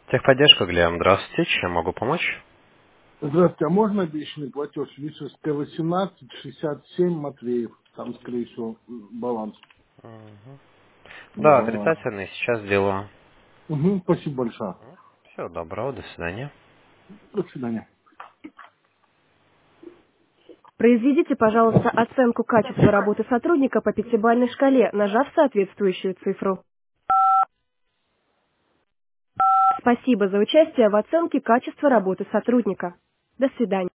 Техподдержка, Глеб, здравствуйте, чем могу помочь? Здравствуйте, а можно обещанный платеж? Вишес Т-18, 67, Матвеев. Там, скорее всего, баланс. Да, Да. отрицательный, сейчас сделаю. Угу, спасибо большое. Всего доброго, до свидания. До свидания. Произведите, пожалуйста, оценку качества работы сотрудника по пятибалльной шкале, нажав соответствующую цифру. Спасибо за участие в оценке качества работы сотрудника. До свидания.